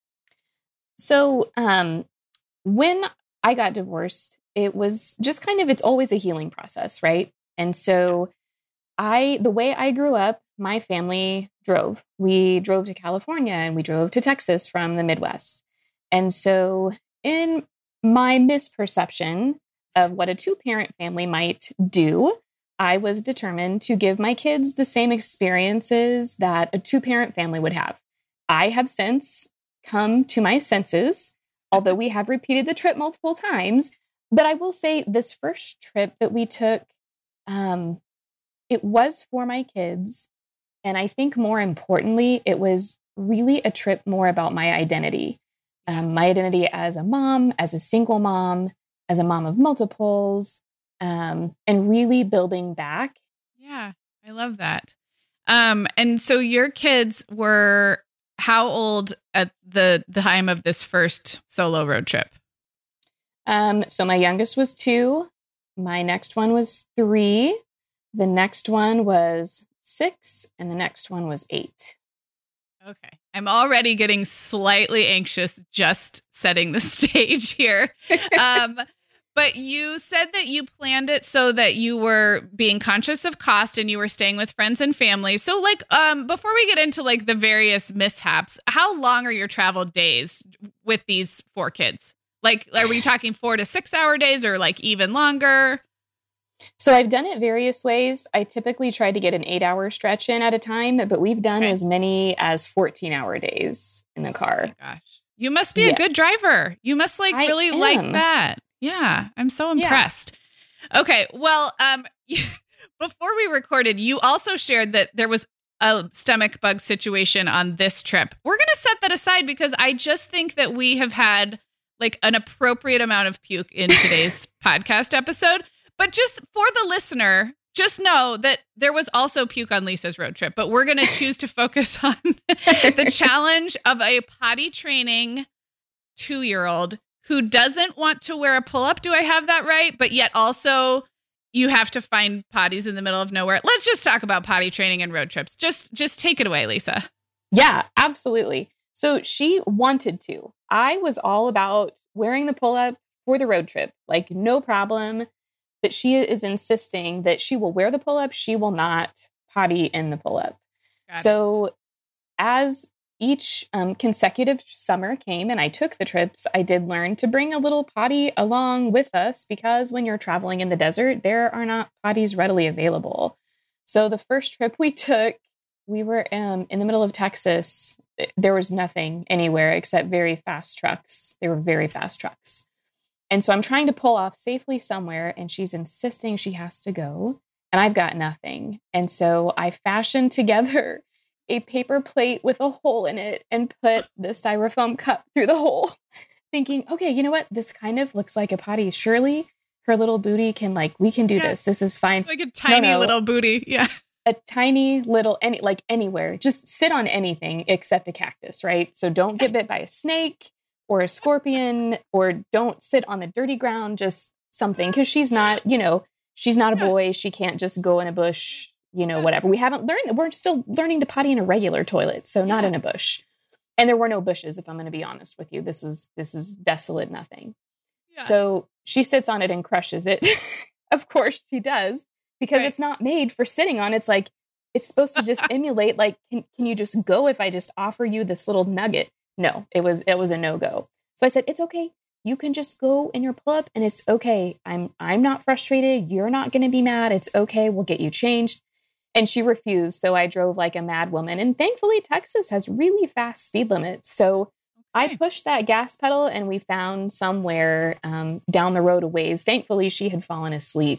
So, um, when I got divorced, it was just kind of, it's always a healing process, right? And so I, the way I grew up, my family drove. We drove to California and we drove to Texas from the Midwest. And so in my misperception of what a two-parent family might do, I was determined to give my kids the same experiences that a two-parent family would have. I have since come to my senses, although we have repeated the trip multiple times. But I will say this first trip that we took, um, it was for my kids. And I think more importantly, it was really a trip more about my identity, um, my identity as a mom, as a single mom, as a mom of multiples, um, and really building back. Yeah, I love that. Um, and so your kids were how old at the, the time of this first solo road trip? Um, so my youngest was two. My next one was three. The next one was six, and the next one was eight. Okay. I'm already getting slightly anxious just setting the stage here. Um, but you said that you planned it so that you were being conscious of cost and you were staying with friends and family. So like, um, before we get into like the various mishaps, how long are your travel days with these four kids? Like, are we talking four to six hour days or like even longer? So I've done it various ways. I typically try to get an eight hour stretch in at a time, but we've done okay. as many as fourteen hour days in the car. Oh my gosh. You must be yes. a good driver. You must like I really am. like that. Yeah. I'm so impressed. Yeah. Okay. Well, um, before we recorded, you also shared that there was a stomach bug situation on this trip. We're going to set that aside because I just think that we have had like an appropriate amount of puke in today's podcast episode. But just for the listener, just know that there was also puke on Lisa's road trip, but we're going to choose to focus on the challenge of a potty training two-year-old who doesn't want to wear a pull-up. Do I have that right? But yet also you have to find potties in the middle of nowhere. Let's just talk about potty training and road trips. Just, just take it away, Lisa. Yeah, absolutely. So she wanted to. I was all about wearing the pull-up for the road trip. Like, no problem. But she is insisting that she will wear the pull-up. She will not potty in the pull-up. Got so it. As each um, consecutive summer came and I took the trips, I did learn to bring a little potty along with us because when you're traveling in the desert, there are not potties readily available. So the first trip we took, we were um, in the middle of Texas. There was nothing anywhere except very fast trucks. They were very fast trucks. And so I'm trying to pull off safely somewhere and she's insisting she has to go and I've got nothing. And so I fashioned together a paper plate with a hole in it and put the styrofoam cup through the hole thinking, okay, you know what? This kind of looks like a potty. Surely her little booty can like, we can do yeah. this. This is fine. Like a tiny no, no. little booty. Yeah. A tiny little, any like anywhere, just sit on anything except a cactus, right? So don't get bit by a snake or a scorpion, or don't sit on the dirty ground, just something. Because she's not, you know, she's not a boy. She can't just go in a bush, you know, whatever. We haven't learned, we're still learning to potty in a regular toilet. So not in a bush. And there were no bushes, if I'm going to be honest with you. This is, this is desolate nothing. Yeah. So she sits on it and crushes it. Of course she does, because right. it's not made for sitting on. It's like, it's supposed to just emulate, like, can, can you just go if I just offer you this little nugget? No, it was it was a no-go. So I said, it's okay. You can just go in your pull-up and it's okay. I'm I'm not frustrated. You're not going to be mad. It's okay. We'll get you changed. And she refused. So I drove like a mad woman. And thankfully, Texas has really fast speed limits. So okay. I pushed that gas pedal and we found somewhere um, down the road a ways. Thankfully, she had fallen asleep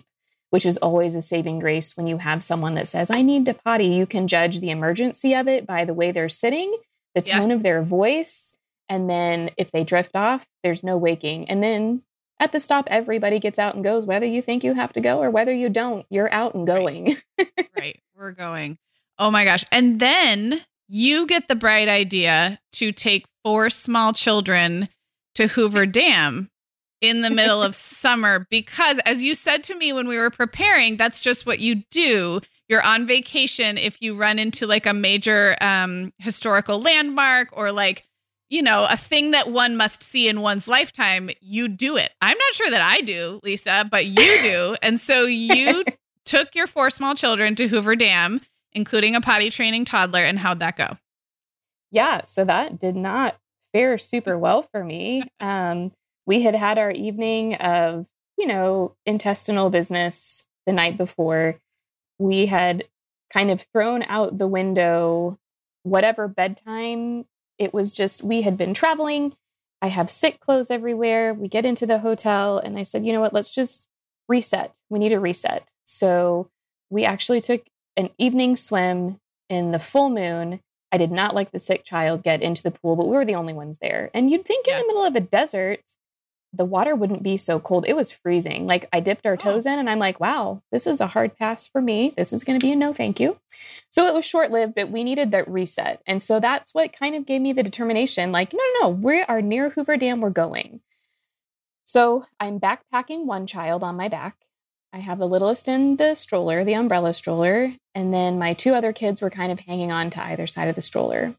which is always a saving grace when you have someone that says, I need to potty. You can judge the emergency of it by the way they're sitting, the tone Yes. of their voice. And then if they drift off, there's no waking. And then at the stop, everybody gets out and goes, whether you think you have to go or whether you don't, you're out and going. Right. Right. We're going. Oh my gosh. And then you get the bright idea to take four small children to Hoover Dam in the middle of summer, because as you said to me when we were preparing, that's just what you do. You're on vacation if you run into like a major um, historical landmark or like, you know, a thing that one must see in one's lifetime, you do it. I'm not sure that I do, Lisa, but you do. And so you took your four small children to Hoover Dam, including a potty training toddler. And how'd that go? Yeah, so that did not fare super well for me. Um, we had had our evening of, you know, intestinal business the night before. We had kind of thrown out the window whatever bedtime. It was just, we had been traveling. I have sick clothes everywhere. We get into the hotel and I said, you know what, let's just reset. We need a reset. So we actually took an evening swim in the full moon. I did not let the sick child get into the pool, but we were the only ones there. And you'd think Yeah. in the middle of a desert, the water wouldn't be so cold. It was freezing. Like I dipped our toes in and I'm like, wow, this is a hard pass for me. This is going to be a no, thank you. So it was short lived, but we needed that reset. And so that's what kind of gave me the determination, like, no, no, no, we are near Hoover Dam. We're going. So I'm backpacking one child on my back. I have the littlest in the stroller, the umbrella stroller. And then my two other kids were kind of hanging on to either side of the stroller.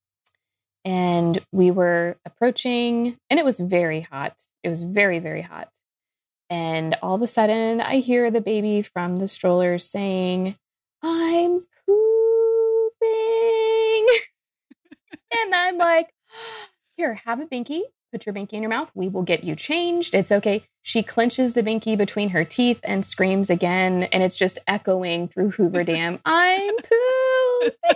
And we were approaching, and it was very hot. It was very, very hot. And all of a sudden, I hear the baby from the stroller saying, I'm pooping. And I'm like, here, have a binky. Put your binky in your mouth. We will get you changed. It's okay. She clenches the binky between her teeth and screams again. And it's just echoing through Hoover Dam. I'm pooping.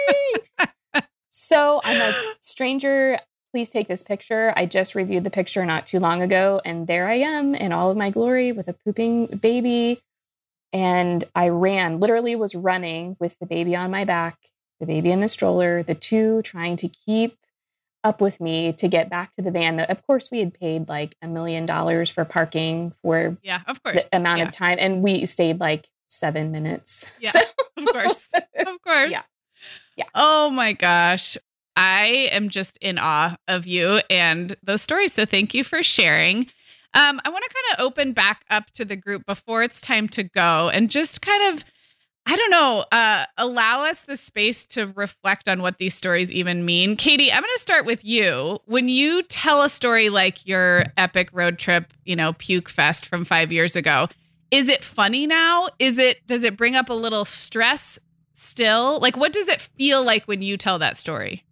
So I'm like, stranger, please take this picture. I just reviewed the picture not too long ago. And there I am in all of my glory with a pooping baby. And I ran, literally was running with the baby on my back, the baby in the stroller, the two trying to keep up with me to get back to the van. Of course, we had paid like a million dollars for parking for Yeah, of course. the amount yeah. of time. And we stayed like seven minutes. Yeah, So- of course. Of course. Yeah. Yeah. Oh my gosh. I am just in awe of you and those stories. So thank you for sharing. Um, I want to kind of open back up to the group before it's time to go and just kind of, I don't know, uh, allow us the space to reflect on what these stories even mean. Katie, I'm going to start with you. When you tell a story like your epic road trip, you know, Puke Fest from five years ago, is it funny now? Is it, does it bring up a little stress still? Like, what does it feel like when you tell that story?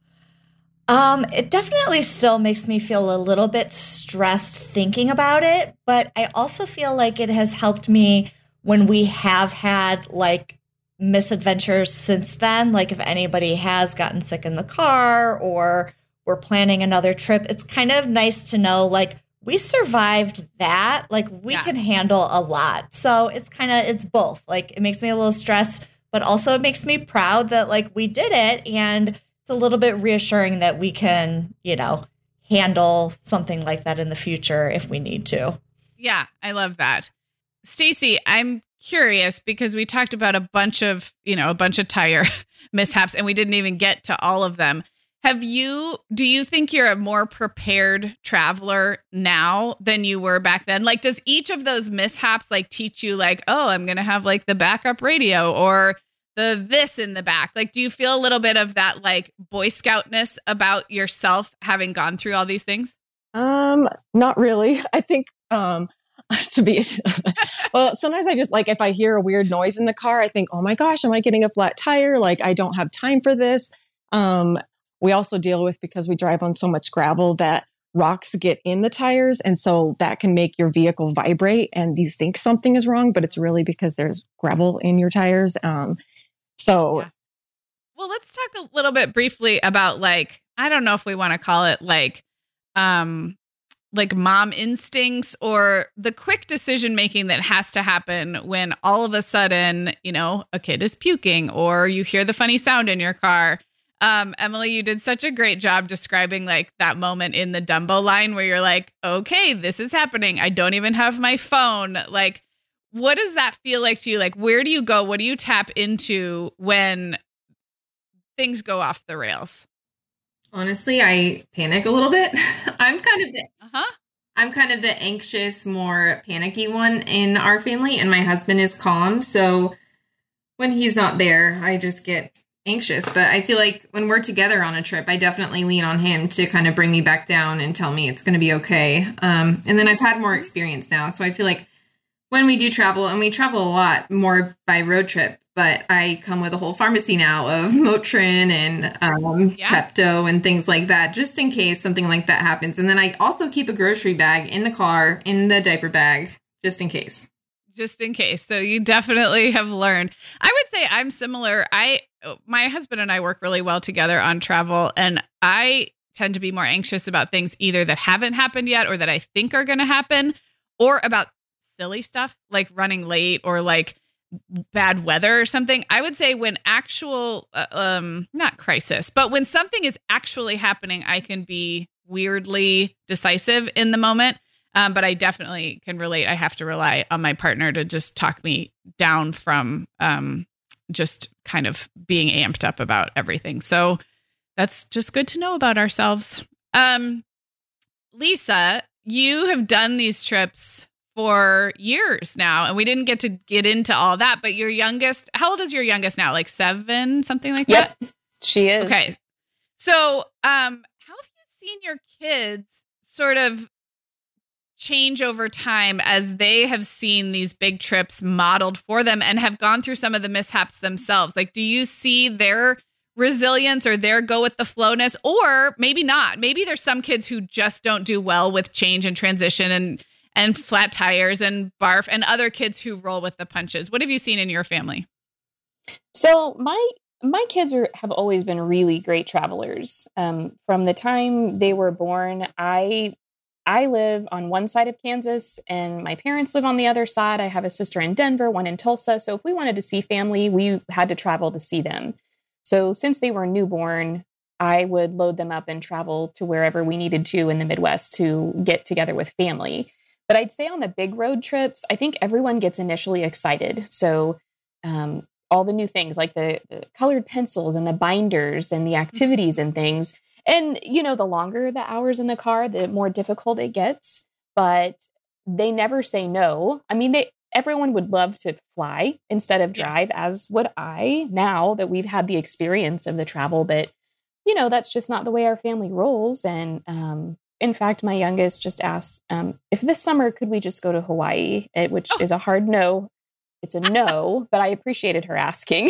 Um, it definitely still makes me feel a little bit stressed thinking about it, but I also feel like it has helped me when we have had like misadventures since then. Like if anybody has gotten sick in the car or we're planning another trip, it's kind of nice to know like we survived that. Like we Yeah. can handle a lot. So it's kind of, it's both. Like it makes me a little stressed, but also it makes me proud that like we did it. And it's a little bit reassuring that we can, you know, handle something like that in the future if we need to. Yeah, I love that. Stacy, I'm curious because we talked about a bunch of, you know, a bunch of tire mishaps and we didn't even get to all of them. Have you, do you think you're a more prepared traveler now than you were back then? Like, does each of those mishaps like teach you like, oh, I'm going to have like the backup radio or the this in the back? Like, do you feel a little bit of that like Boy Scoutness about yourself having gone through all these things? Um, not really. I think, um, to be, well, sometimes I just like, if I hear a weird noise in the car, I think, oh my gosh, am I getting a flat tire? Like, I don't have time for this. Um, we also deal with, because we drive on so much gravel, that rocks get in the tires. And so that can make your vehicle vibrate and you think something is wrong, but it's really because there's gravel in your tires. Um, so. Yeah. Well, let's talk a little bit briefly about like, I don't know if we want to call it like, um, like mom instincts or the quick decision making that has to happen when all of a sudden, you know, a kid is puking or you hear the funny sound in your car. Um, Emily, you did such a great job describing like that moment in the Dumbo line where you're like, okay, this is happening. I don't even have my phone. Like, what does that feel like to you? Like, where do you go? What do you tap into when things go off the rails? Honestly, I panic a little bit. I'm kind of the, uh-huh. I'm kind of the anxious, more panicky one in our family, and my husband is calm. So when he's not there, I just get anxious. But I feel like when we're together on a trip, I definitely lean on him to kind of bring me back down and tell me it's going to be okay. Um, and then I've had more experience now, so I feel like when we do travel, and we travel a lot more by road trip, but I come with a whole pharmacy now of Motrin and um, yeah. Pepto and things like that, just in case something like that happens. And then I also keep a grocery bag in the car, in the diaper bag, just in case. Just in case. So you definitely have learned. I would say I'm similar. I, my husband and I work really well together on travel, and I tend to be more anxious about things either that haven't happened yet or that I think are going to happen, or about silly stuff like running late or like bad weather or something. I would say when actual, uh, um, not crisis, but when something is actually happening, I can be weirdly decisive in the moment. Um, but I definitely can relate. I have to rely on my partner to just talk me down from um, just kind of being amped up about everything. So that's just good to know about ourselves. Um, Lisa, you have done these trips for years now, and we didn't get to get into all that, but your youngest, how old is your youngest now? Like seven, something like yep, that? She is. Okay. So um, how have you seen your kids sort of change over time as they have seen these big trips modeled for them and have gone through some of the mishaps themselves? Like, do you see their resilience or their go with the flowness, or maybe not? Maybe there's some kids who just don't do well with change and transition and and flat tires and barf, and other kids who roll with the punches. What have you seen in your family? So my my kids are have always been really great travelers. Um, from the time they were born, I I live on one side of Kansas and my parents live on the other side. I have a sister in Denver, one in Tulsa. So if we wanted to see family, we had to travel to see them. So since they were newborn, I would load them up and travel to wherever we needed to in the Midwest to get together with family. But I'd say on the big road trips, I think everyone gets initially excited. So um, all the new things like the, the colored pencils and the binders and the activities and things. And, you know, the longer the hours in the car, the more difficult it gets. But they never say no. I mean, they everyone would love to fly instead of drive, yeah. as would I, now that we've had the experience of the travel. But, you know, that's just not the way our family rolls. And um in fact, my youngest just asked um, if this summer could we just go to Hawaii, it, which oh. is a hard no. It's a no, but I appreciated her asking.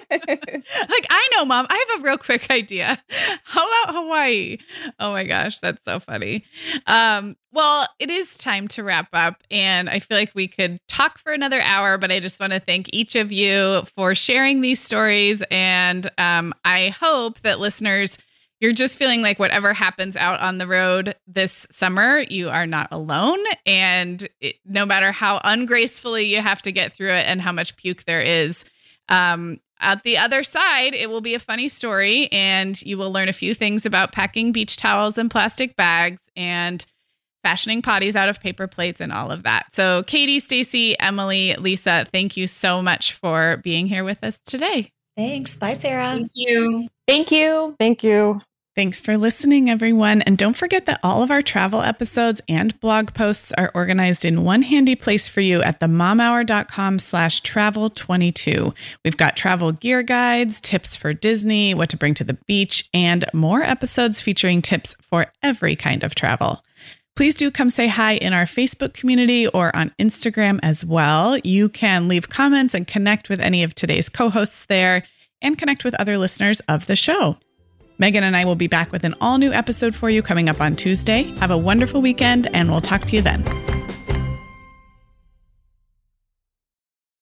Like, I know, Mom, I have a real quick idea. How about Hawaii? Oh my gosh, that's so funny. Um, well, it is time to wrap up, and I feel like we could talk for another hour, but I just want to thank each of you for sharing these stories. And um, I hope that listeners, you're just feeling like whatever happens out on the road this summer, you are not alone. And it, no matter how ungracefully you have to get through it and how much puke there is, um, at the other side, it will be a funny story, and you will learn a few things about packing beach towels and plastic bags and fashioning potties out of paper plates and all of that. So Katie, Stacy, Emily, Lisa, thank you so much for being here with us today. Thanks. Bye, Sarah. Thank you. Thank you. Thank you. Thanks for listening, everyone. And don't forget that all of our travel episodes and blog posts are organized in one handy place for you at themomhour.com slash travel 22. We've got travel gear guides, tips for Disney, what to bring to the beach, and more episodes featuring tips for every kind of travel. Please do come say hi in our Facebook community or on Instagram as well. You can leave comments and connect with any of today's co-hosts there and connect with other listeners of the show. Megan and I will be back with an all-new episode for you coming up on Tuesday. Have a wonderful weekend, and we'll talk to you then.